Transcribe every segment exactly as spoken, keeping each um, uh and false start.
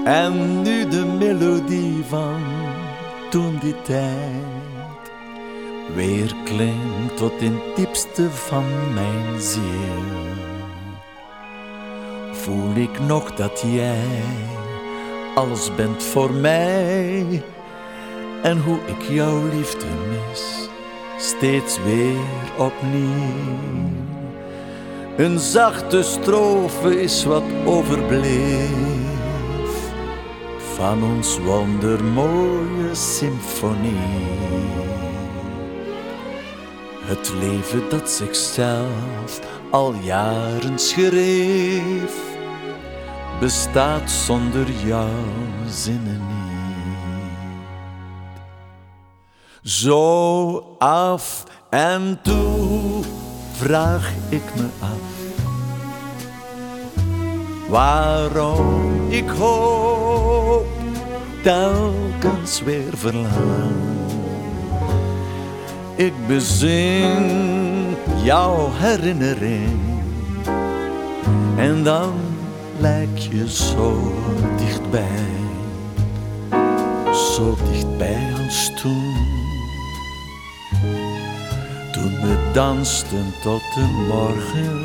En nu de melodie van toen die tijd weer klinkt tot in het diepste van mijn ziel. Voel ik nog dat jij alles bent voor mij en hoe ik jouw liefde mis, steeds weer opnieuw. Een zachte strofe is wat overbleef van ons wondermooie symfonie. Het leven dat zichzelf al jaren schreef, bestaat zonder jouw zinnen niet. Zo af en toe vraag ik me af waarom ik hoop, telkens weer verlang. Ik bezing jouw herinnering en dan lijk je zo dichtbij, zo dichtbij als toen. Toen we dansten tot de morgen.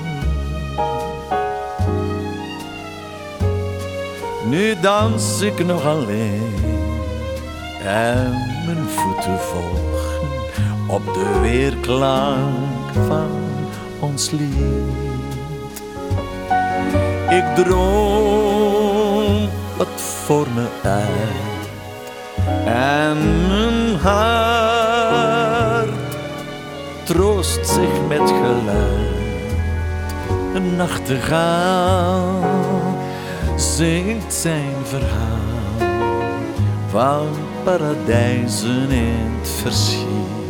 Nu dans ik nog alleen en mijn voeten volgen op de weerklank van ons lied. Ik droom het voor me uit en mijn hart troost zich met geluid. Een nachtegaal zingt zijn verhaal van paradijzen in het verschiet.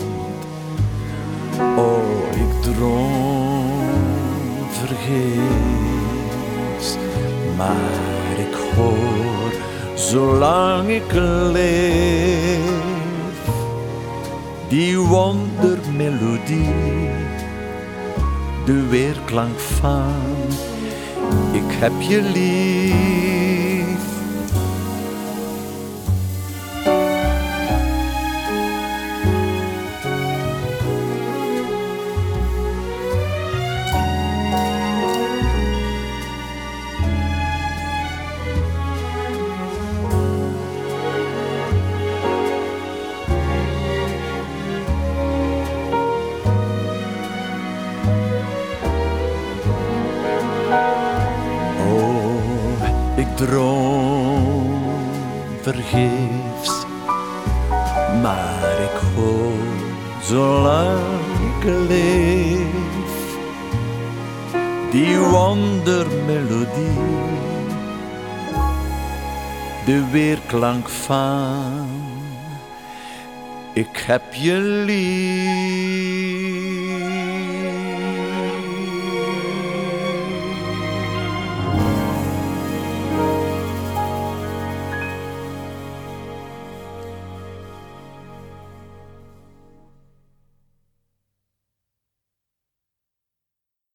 Oh, ik droom vergeefs, maar ik hoor zolang ik leef die wondermelodie, de weerklank van ik heb je lief. Ik droom vergeefs, maar ik hoor zolang ik leef die wondermelodie, de weerklank van ik heb je lief.